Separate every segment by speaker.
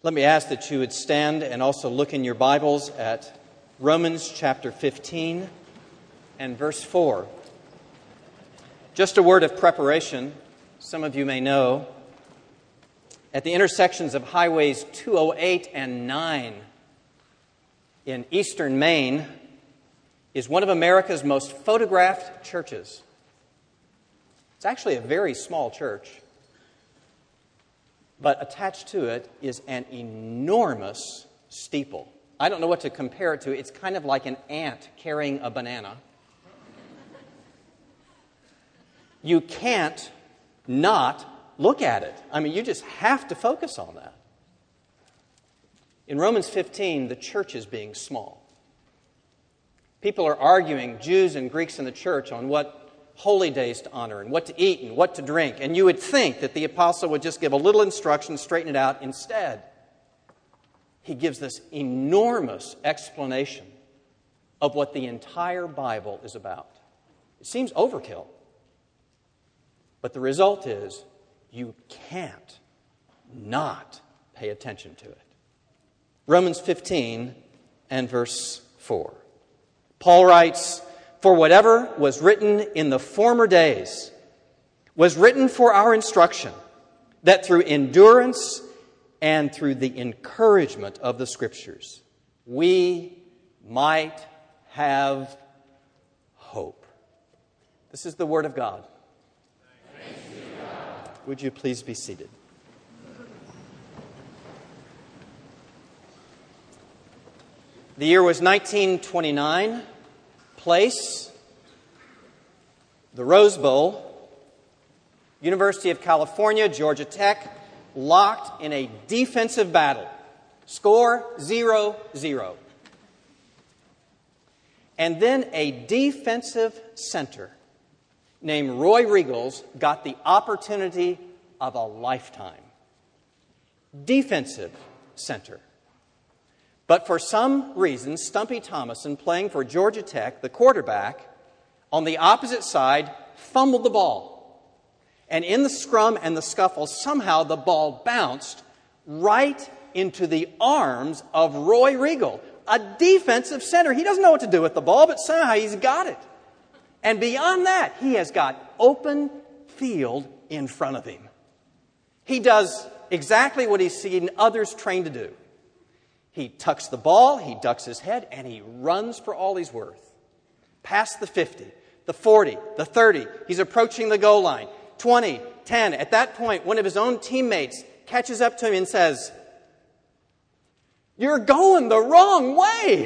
Speaker 1: Let me ask that you would stand and also look in your Bibles at Romans chapter 15 and verse 4. Just a word of preparation. Some of you may know, at the intersections of highways 208 and 9 in eastern Maine is one of America's most photographed churches. It's actually a very small church, but attached to it is an enormous steeple. I don't know what to compare it to. It's kind of like an ant carrying a banana. You can't not look at it. I mean, you just have to focus on that. In Romans 15, the church is being small. People are arguing, Jews and Greeks in the church, on what holy days to honor and what to eat and what to drink. And you would think that the apostle would just give a little instruction, straighten it out. Instead, he gives this enormous explanation of what the entire Bible is about. It seems overkill. But the result is you can't not pay attention to it. Romans 15 and verse 4. Paul writes, "For whatever was written in the former days was written for our instruction, that through endurance and through the encouragement of the Scriptures, we might have hope." This is the Word of God.
Speaker 2: Thanks be to God.
Speaker 1: Would you please be seated? The year was 1929. Place, the Rose Bowl, University of California, Georgia Tech, locked in a defensive battle. Score 0-0. And then a defensive center named Roy Riegels got the opportunity of a lifetime. Defensive center. But for some reason, Stumpy Thomason, playing for Georgia Tech, the quarterback, on the opposite side, fumbled the ball. And in the scrum and the scuffle, somehow the ball bounced right into the arms of Roy Riegel, a defensive center. He doesn't know what to do with the ball, but somehow he's got it. And beyond that, he has got open field in front of him. He does exactly what he's seen others trained to do. He tucks the ball, he ducks his head, and he runs for all he's worth. Past the 50, the 40, the 30. He's approaching the goal line. 20, 10. At that point, one of his own teammates catches up to him and says, "You're going the wrong way."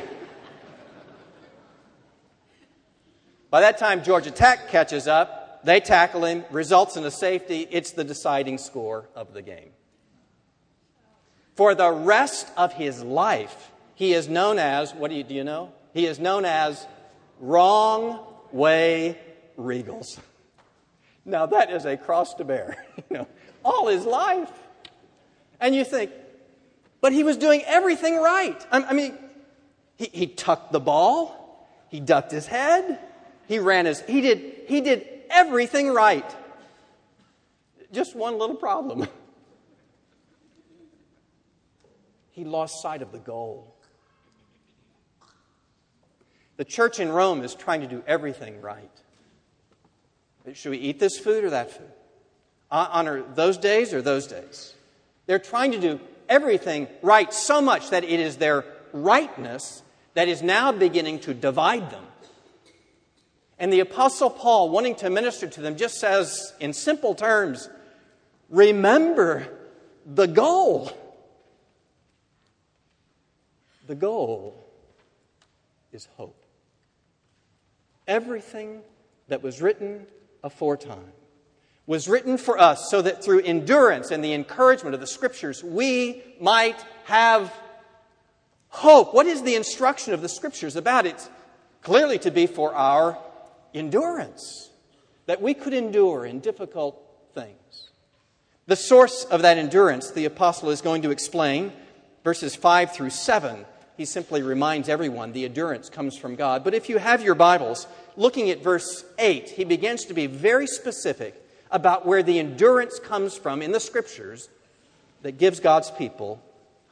Speaker 1: By that time, Georgia Tech catches up. They tackle him, results in a safety. It's the deciding score of the game. For the rest of his life, he is known as, do you know? He is known as Wrong Way Riegels. Now that is a cross to bear, all his life. And you think, but he was doing everything right. I mean, he tucked the ball, he ducked his head, he did everything right. Just one little problem. He lost sight of the goal. The church in Rome is trying to do everything right. Should we eat this food or that food? Honor those days or those days? They're trying to do everything right so much that it is their rightness that is now beginning to divide them. And the Apostle Paul, wanting to minister to them, just says in simple terms, remember the goal. The goal is hope. Everything that was written aforetime was written for us so that through endurance and the encouragement of the Scriptures, we might have hope. What is the instruction of the Scriptures about? It's clearly to be for our endurance, that we could endure in difficult things. The source of that endurance, the apostle is going to explain, verses 5 through 7. He simply reminds everyone the endurance comes from God. But if you have your Bibles, looking at verse 8, he begins to be very specific about where the endurance comes from in the Scriptures that gives God's people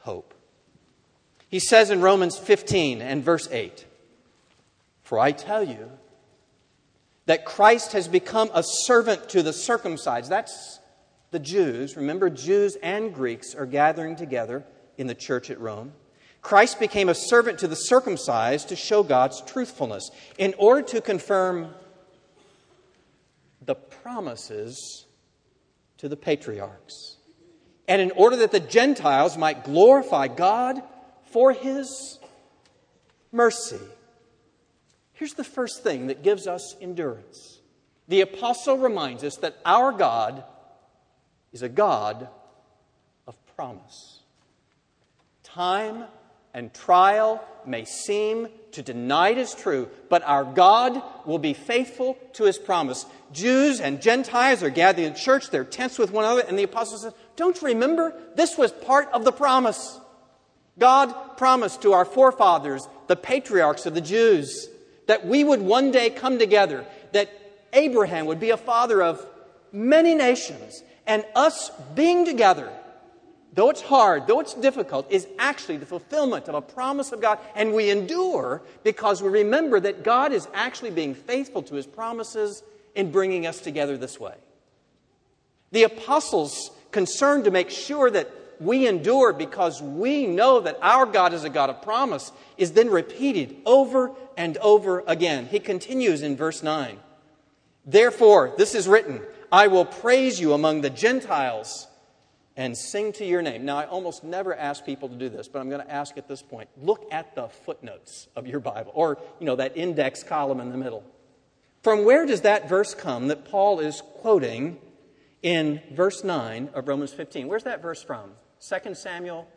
Speaker 1: hope. He says in Romans 15 and verse 8, "For I tell you that Christ has become a servant to the circumcised." That's the Jews. Remember, Jews and Greeks are gathering together in the church at Rome. Christ became a servant to the circumcised to show God's truthfulness in order to confirm the promises to the patriarchs, and in order that the Gentiles might glorify God for His mercy. Here's the first thing that gives us endurance. The apostle reminds us that our God is a God of promise. Time and trial may seem to deny it is true, but our God will be faithful to His promise. Jews and Gentiles are gathering in church, they're tense with one another, and the apostle says, don't you remember? This was part of the promise. God promised to our forefathers, the patriarchs of the Jews, that we would one day come together, that Abraham would be a father of many nations, and us being together, though it's hard, though it's difficult, is actually the fulfillment of a promise of God. And we endure because we remember that God is actually being faithful to His promises in bringing us together this way. The apostles concerned to make sure that we endure because we know that our God is a God of promise is then repeated over and over again. He continues in verse 9. "Therefore, this is written, I will praise you among the Gentiles and sing to your name." Now, I almost never ask people to do this, but I'm going to ask at this point. Look at the footnotes of your Bible, or, that index column in the middle. From where does that verse come that Paul is quoting in verse 9 of Romans 15? Where's that verse from? 2 Samuel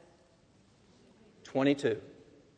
Speaker 1: 22.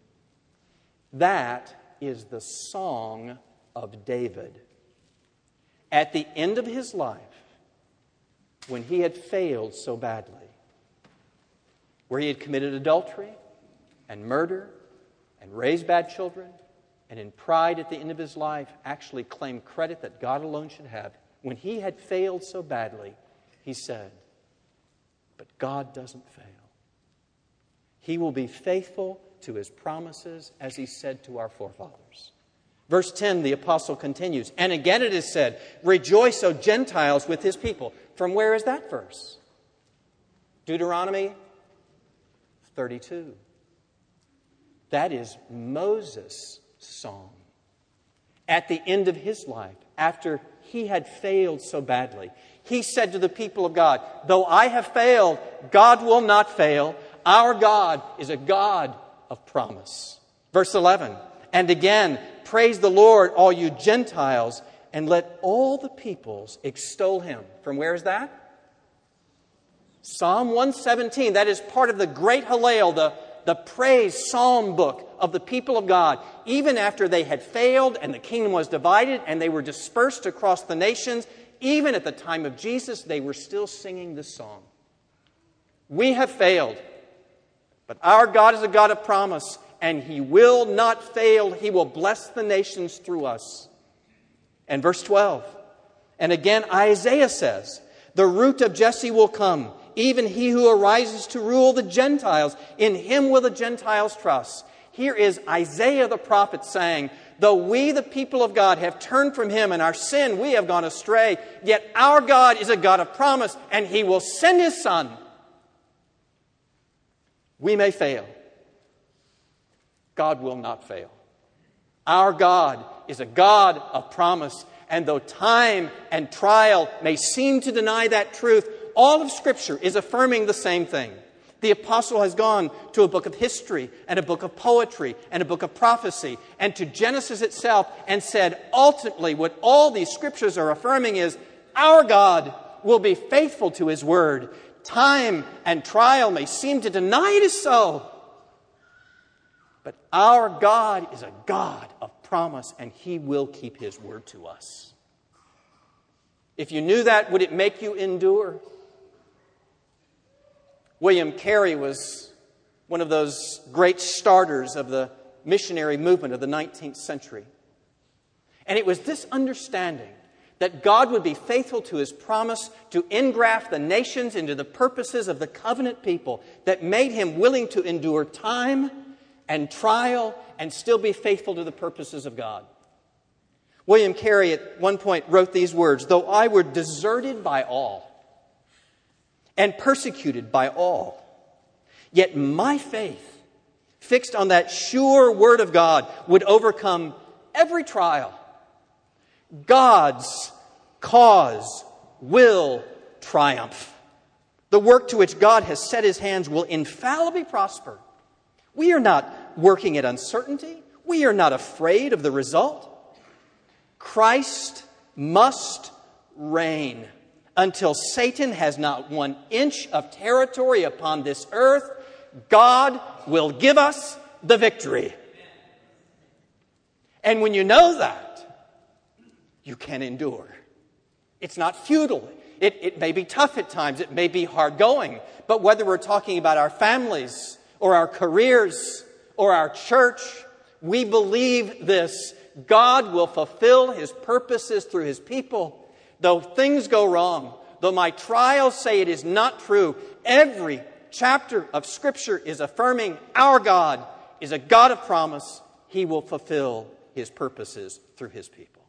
Speaker 1: That is the song of David. At the end of his life, when he had failed so badly, where he had committed adultery and murder and raised bad children, and in pride at the end of his life actually claimed credit that God alone should have, when he had failed so badly, he said, "But God doesn't fail. He will be faithful to His promises as He said to our forefathers." Verse 10, the apostle continues, "And again it is said, Rejoice, O Gentiles, with His people." From where is that verse? Deuteronomy 32. That is Moses' song. At the end of his life, after he had failed so badly, he said to the people of God, "Though I have failed, God will not fail. Our God is a God of promise." Verse 11, "And again, praise the Lord, all you Gentiles, and let all the peoples extol Him." From where is that? Psalm 117. That is part of the great Hallel, the praise psalm book of the people of God. Even after they had failed and the kingdom was divided and they were dispersed across the nations, even at the time of Jesus, they were still singing this song. We have failed, but our God is a God of promise, and He will not fail. He will bless the nations through us. And verse 12, "And again Isaiah says, The root of Jesse will come, even he who arises to rule the Gentiles. In Him will the Gentiles trust." Here is Isaiah the prophet saying, though we, the people of God, have turned from Him and our sin, we have gone astray, yet our God is a God of promise, and He will send His Son. We may fail. God will not fail. Our God is a God of promise, and though time and trial may seem to deny that truth, all of Scripture is affirming the same thing. The apostle has gone to a book of history and a book of poetry and a book of prophecy and to Genesis itself and said, ultimately, what all these Scriptures are affirming is our God will be faithful to His word. Time and trial may seem to deny it is so, but our God is a God of promise, and He will keep His word to us. If you knew that, would it make you endure? William Carey was one of those great starters of the missionary movement of the 19th century. And it was this understanding that God would be faithful to His promise to engraft the nations into the purposes of the covenant people that made Him willing to endure time and trial and still be faithful to the purposes of God. William Carey at one point wrote these words, "Though I were deserted by all and persecuted by all, yet my faith, fixed on that sure word of God, would overcome every trial. God's cause will triumph. The work to which God has set His hands will infallibly prosper. We are not working at uncertainty. We are not afraid of the result. Christ must reign until Satan has not 1 inch of territory upon this earth. God will give us the victory." And when you know that, you can endure. It's not futile. It may be tough at times. It may be hard going. But whether we're talking about our families or our careers or our church, we believe this. God will fulfill His purposes through His people. Though things go wrong, though my trials say it is not true, every chapter of Scripture is affirming our God is a God of promise. He will fulfill His purposes through His people.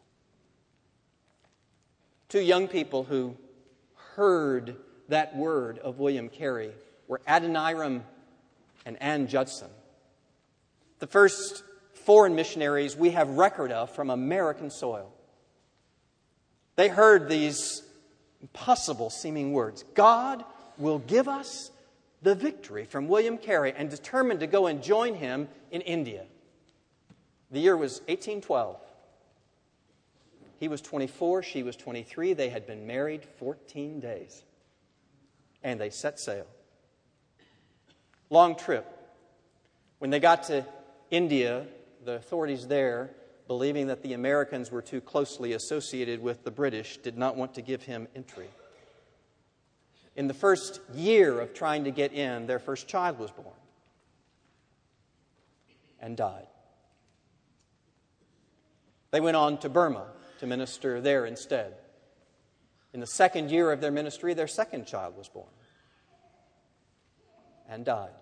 Speaker 1: 2 young people who heard that word of William Carey were Adoniram and Ann Judson. The first foreign missionaries we have record of from American soil. They heard these impossible seeming words. God will give us the victory from William Carey, and determined to go and join him in India. The year was 1812. He was 24, she was 23. They had been married 14 days. And they set sail. Long trip. When they got to India, the authorities there, believing that the Americans were too closely associated with the British, did not want to give him entry. In the first year of trying to get in, their first child was born and died. They went on to Burma to minister there instead. In the second year of their ministry, their second child was born and died.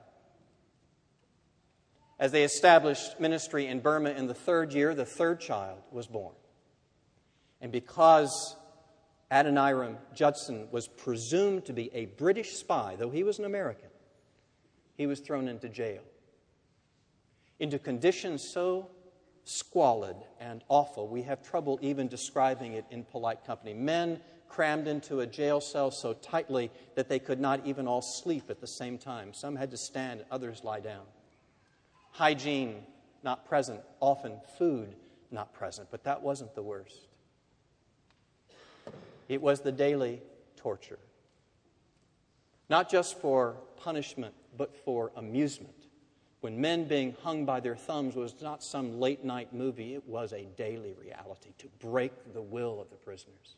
Speaker 1: As they established ministry in Burma in the third year, the third child was born. And because Adoniram Judson was presumed to be a British spy, though he was an American, he was thrown into jail. Into conditions so squalid and awful, we have trouble even describing it in polite company. Men crammed into a jail cell so tightly that they could not even all sleep at the same time. Some had to stand, others lie down. Hygiene not present, often food not present, but that wasn't the worst. It was the daily torture. Not just for punishment, but for amusement. When men being hung by their thumbs was not some late-night movie, it was a daily reality to break the will of the prisoners.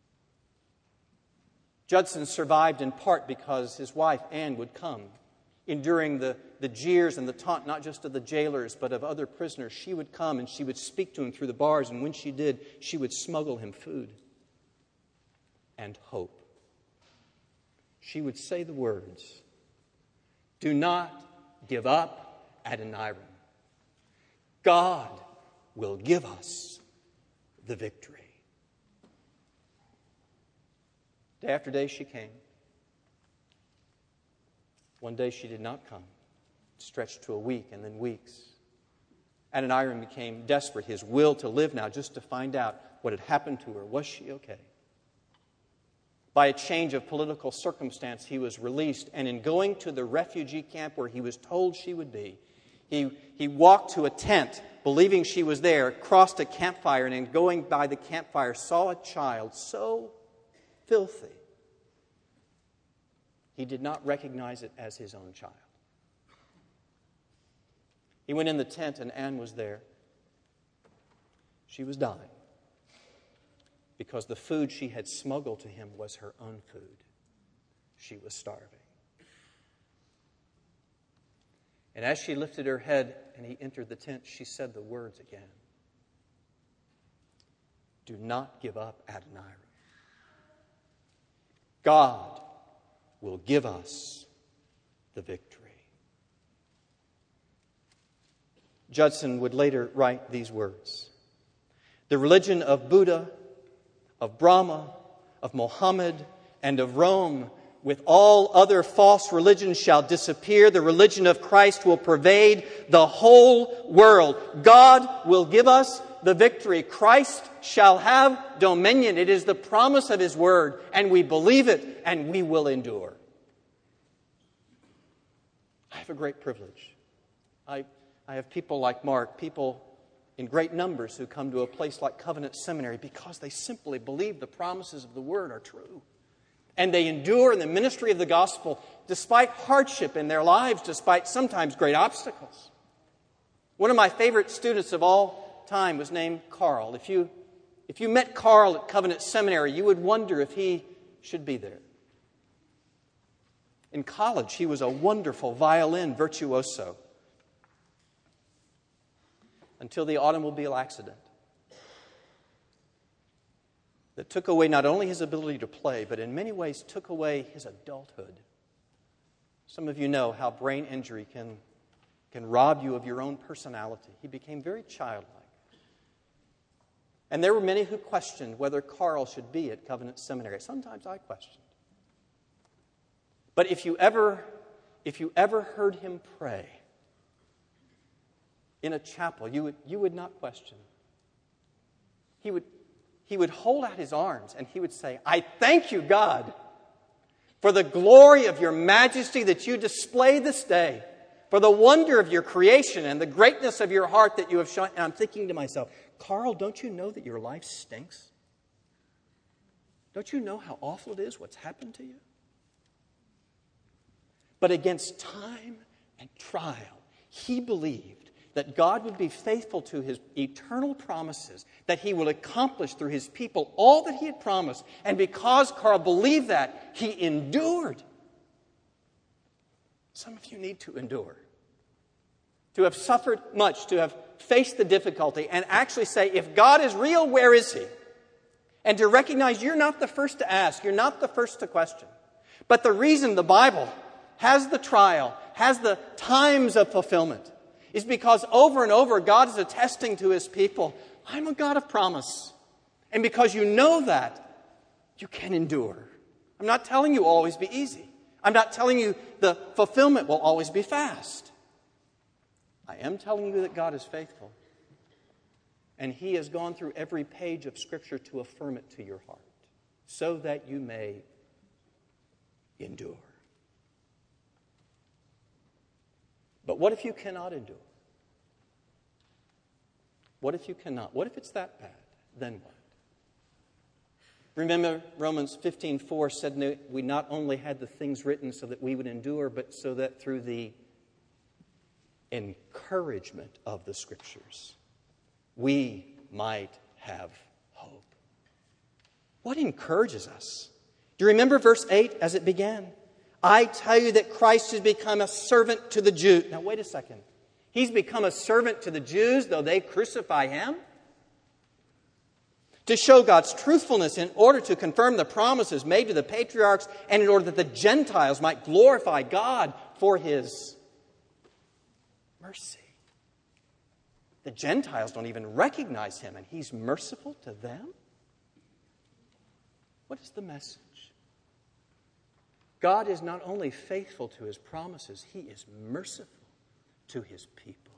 Speaker 1: Judson survived in part because his wife, Anne, would come. Enduring the jeers and the taunt, not just of the jailers, but of other prisoners, she would come and she would speak to him through the bars, and when she did, she would smuggle him food and hope. She would say the words, "Do not give up, Adoniram. God will give us the victory." Day after day she came. One day she did not come. It stretched to a week and then weeks. Adoniram became desperate, his will to live now, just to find out what had happened to her. Was she okay? By a change of political circumstance, he was released, and in going to the refugee camp where he was told she would be, he walked to a tent, believing she was there, crossed a campfire, and in going by the campfire saw a child so filthy, he did not recognize it as his own child. He went in the tent, and Anne was there. She was dying because the food she had smuggled to him was her own food. She was starving. And as she lifted her head and he entered the tent, she said the words again. Do not give up Adoniram. God will give us the victory. Judson would later write these words: the religion of Buddha, of Brahma, of Mohammed, and of Rome, with all other false religions, shall disappear. The religion of Christ will pervade the whole world. God will give us the victory. Christ shall have dominion. It is the promise of His word, and we believe it, and we will endure. I have a great privilege. I have people like Mark, people in great numbers who come to a place like Covenant Seminary because they simply believe the promises of the Word are true. And they endure in the ministry of the gospel despite hardship in their lives, despite sometimes great obstacles. One of my favorite students of all time was named Carl. If you met Carl at Covenant Seminary, you would wonder if he should be there. In college, he was a wonderful violin virtuoso, until the automobile accident that took away not only his ability to play, but in many ways took away his adulthood. Some of you know how brain injury can rob you of your own personality. He became very childlike. And there were many who questioned whether Carl should be at Covenant Seminary. Sometimes I questioned. But if you ever heard him pray in a chapel, you would not question. He would hold out his arms and he would say, I thank you, God, for the glory of your majesty that you display this day, for the wonder of your creation and the greatness of your heart that you have shown. And I'm thinking to myself, Carl, don't you know that your life stinks? Don't you know how awful it is what's happened to you? But against time and trial, he believed that God would be faithful to His eternal promises, that He will accomplish through His people all that He had promised. And because Carl believed that, he endured. Some of you need to endure. To have suffered much, to have faced the difficulty, and actually say, if God is real, where is He? And to recognize you're not the first to ask, you're not the first to question. But the reason the Bible has the trial, has the times of fulfillment, is because over and over God is attesting to His people, I'm a God of promise. And because you know that, you can endure. I'm not telling you always be easy. I'm not telling you the fulfillment will always be fast. I am telling you that God is faithful. And He has gone through every page of Scripture to affirm it to your heart, so that you may endure. But what if you cannot endure? What if you cannot? What if it's that bad? Then what? Remember, Romans 15:4 said we not only had the things written so that we would endure, but so that through the encouragement of the Scriptures, we might have hope. What encourages us? Do you remember verse 8 as it began? I tell you that Christ has become a servant to the Jews. Now, wait a second. He's become a servant to the Jews, though they crucify Him? To show God's truthfulness in order to confirm the promises made to the patriarchs and in order that the Gentiles might glorify God for His mercy. The Gentiles don't even recognize Him, and He's merciful to them? What is the message? God is not only faithful to His promises, He is merciful to His people.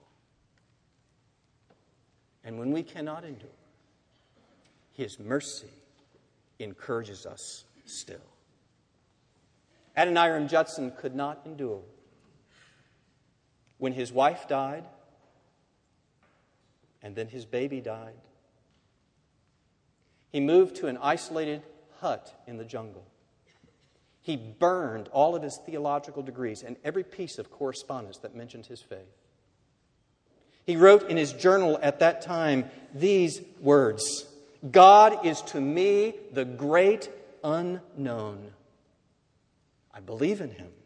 Speaker 1: And when we cannot endure, His mercy encourages us still. Adoniram Judson could not endure when his wife died and then his baby died. He moved to an isolated hut in the jungle. He burned all of his theological degrees and every piece of correspondence that mentioned his faith. He wrote in his journal at that time these words: God is to me the great unknown. I believe in Him,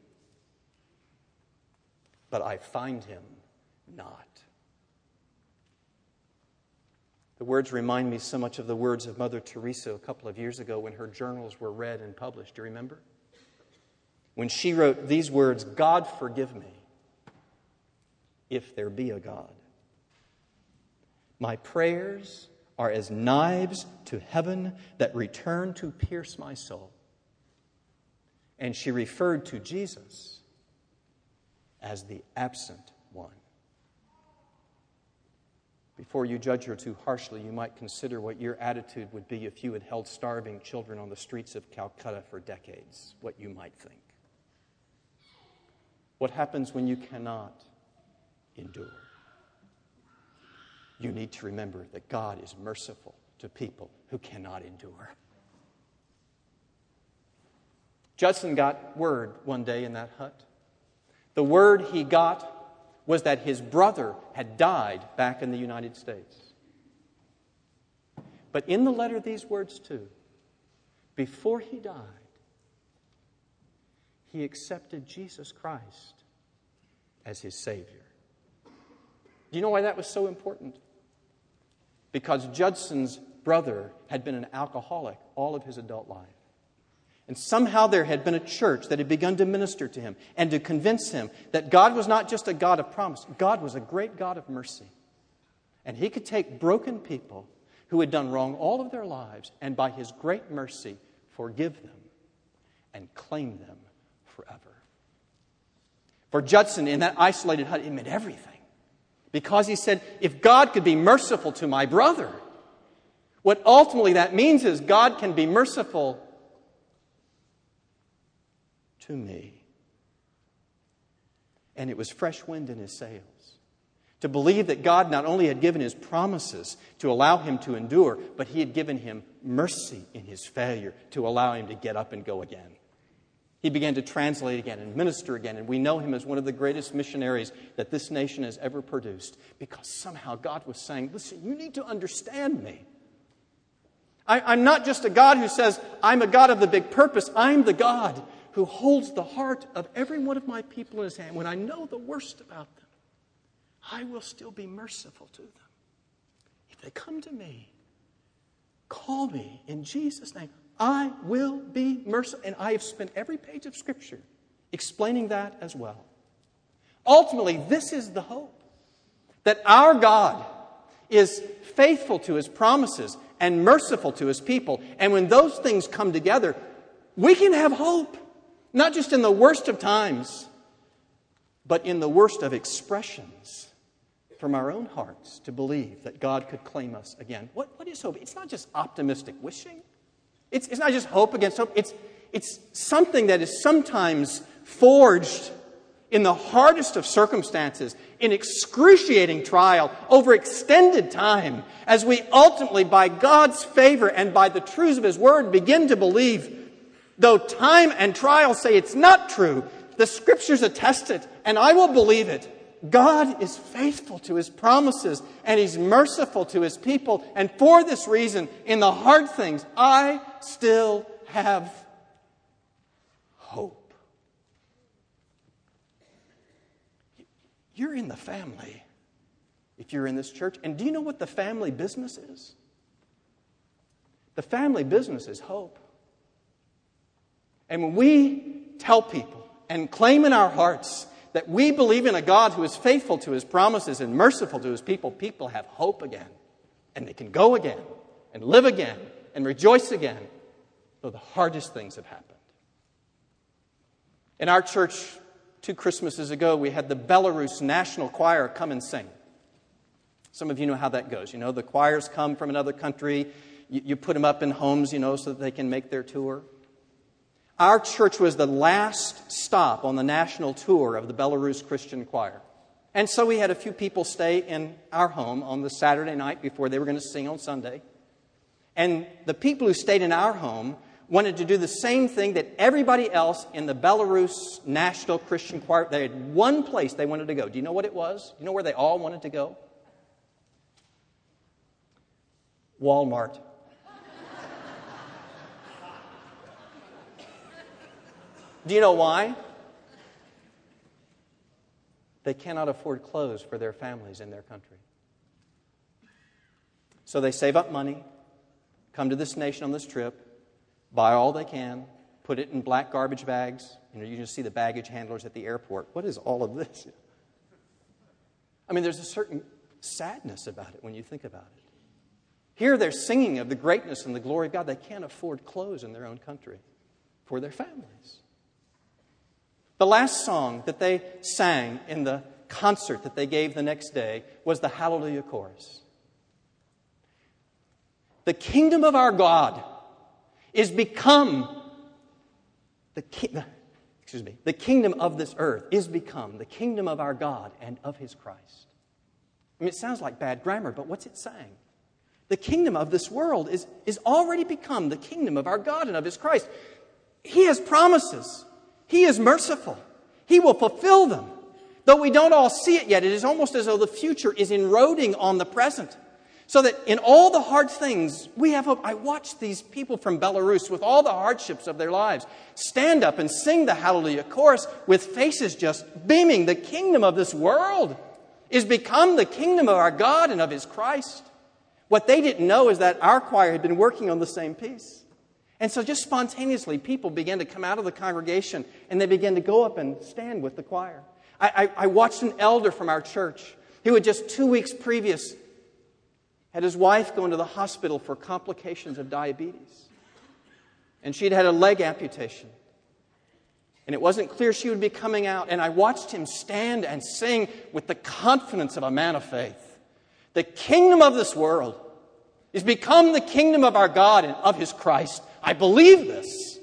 Speaker 1: but I find Him not. The words remind me so much of the words of Mother Teresa a couple of years ago when her journals were read and published. Do you remember? When she wrote these words, "God forgive me, if there be a God. My prayers are as knives to heaven that return to pierce my soul." And she referred to Jesus as the absent one. Before you judge her too harshly, you might consider what your attitude would be if you had held starving children on the streets of Calcutta for decades, what you might think. What happens when you cannot endure? You need to remember that God is merciful to people who cannot endure. Judson got word one day in that hut. The word he got was that his brother had died back in the United States. But in the letter, these words too. Before he died, he accepted Jesus Christ as his Savior. Do you know why that was so important? Because Judson's brother had been an alcoholic all of his adult life. And somehow there had been a church that had begun to minister to him and to convince him that God was not just a God of promise. God was a great God of mercy. And he could take broken people who had done wrong all of their lives and by his great mercy forgive them and claim them forever. For Judson, in that isolated hut, it meant everything. Because he said, if God could be merciful to my brother, what ultimately that means is God can be merciful to me. And it was fresh wind in his sails to believe that God not only had given his promises to allow him to endure, but he had given him mercy in his failure to allow him to get up and go again. He began to translate again and minister again, and we know him as one of the greatest missionaries that this nation has ever produced because somehow God was saying, listen, you need to understand me. I'm not just a God who says, I'm a God of the big purpose. I'm the God who holds the heart of every one of my people in his hand. When I know the worst about them, I will still be merciful to them. If they come to me, call me in Jesus' name, I will be merciful. And I have spent every page of Scripture explaining that as well. Ultimately, this is the hope. That our God is faithful to his promises and merciful to his people. And when those things come together, we can have hope. Not just in the worst of times, but in the worst of expressions from our own hearts to believe that God could claim us again. What is hope? It's not just optimistic wishing. It's not just hope against hope. It's something that is sometimes forged in the hardest of circumstances, in excruciating trial, over extended time, as we ultimately, by God's favor and by the truths of his word, begin to believe. Though time and trial say it's not true, the Scriptures attest it, and I will believe it. God is faithful to his promises, and he's merciful to his people. And for this reason, in the hard things, I still have hope. You're in the family if you're in this church. And do you know what the family business is? The family business is hope. And when we tell people and claim in our hearts that we believe in a God who is faithful to his promises and merciful to his people, people have hope again. And they can go again and live again and rejoice again, though the hardest things have happened. In our church 2 Christmases ago, we had the Belarus National Choir come and sing. Some of you know how that goes. You know, the choirs come from another country. You put them up in homes, so that they can make their tour. Our church was the last stop on the national tour of the Belarus Christian Choir. And so we had a few people stay in our home on the Saturday night before they were going to sing on Sunday. And the people who stayed in our home wanted to do the same thing that everybody else in the Belarus National Christian Choir. They had one place they wanted to go. Do you know what it was? Do you know where they all wanted to go? Walmart. Do you know why? They cannot afford clothes for their families in their country. So they save up money, come to this nation on this trip, buy all they can, put it in black garbage bags. You just see the baggage handlers at the airport. What is all of this? I mean, there's a certain sadness about it when you think about it. Here they're singing of the greatness and the glory of God. They can't afford clothes in their own country for their families. The last song that they sang in the concert that they gave the next day was the Hallelujah Chorus. The kingdom of our God is become the kingdom of this earth is become the kingdom of our God and of His Christ. I mean, it sounds like bad grammar, but what's it saying? The kingdom of this world is already become the kingdom of our God and of His Christ. He has promises. He is merciful. He will fulfill them. Though we don't all see it yet, it is almost as though the future is eroding on the present. So that in all the hard things, we have hope. I watch these people from Belarus with all the hardships of their lives stand up and sing the Hallelujah Chorus with faces just beaming. The kingdom of this world is become the kingdom of our God and of His Christ. What they didn't know is that our choir had been working on the same piece. And so just spontaneously, people began to come out of the congregation and they began to go up and stand with the choir. I watched an elder from our church who had just 2 weeks previous had his wife go into the hospital for complications of diabetes. And she'd had a leg amputation. And it wasn't clear she would be coming out. And I watched him stand and sing with the confidence of a man of faith. The kingdom of this world is become the kingdom of our God and of His Christ. I believe this.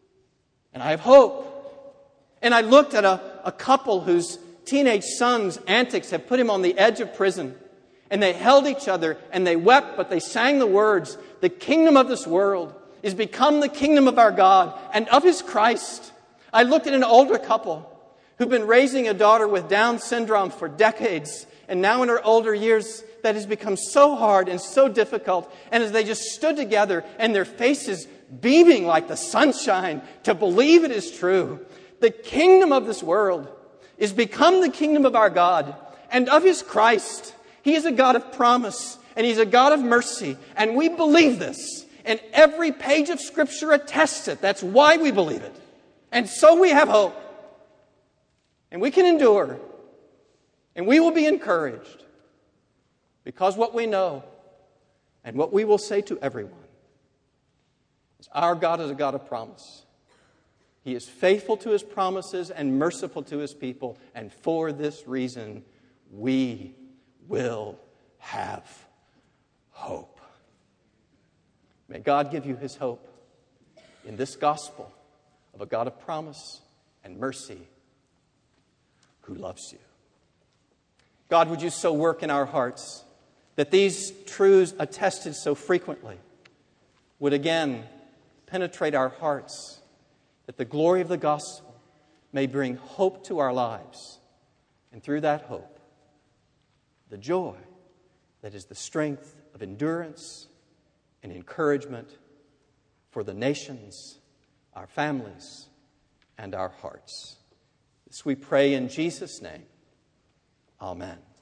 Speaker 1: And I have hope. And I looked at a couple whose teenage son's antics had put him on the edge of prison. And they held each other and they wept, but they sang the words, the kingdom of this world is become the kingdom of our God and of His Christ. I looked at an older couple who've been raising a daughter with Down syndrome for decades. And now in her older years, that has become so hard and so difficult. And as they just stood together and their faces beaming like the sunshine to believe it is true, the kingdom of this world is become the kingdom of our God and of His Christ. He is a God of promise, and He's a God of mercy, and we believe this. And every page of Scripture attests it. That's why we believe it. And so we have hope. And we can endure. And we will be encouraged. Because what we know, and what we will say to everyone, is our God is a God of promise. He is faithful to His promises and merciful to His people. And for this reason, we will have hope. May God give you His hope in this gospel of a God of promise and mercy who loves you. God, would you so work in our hearts that these truths attested so frequently would again penetrate our hearts, that the glory of the gospel may bring hope to our lives, and through that hope, the joy that is the strength of endurance and encouragement for the nations, our families, and our hearts. This we pray in Jesus' name. Amen.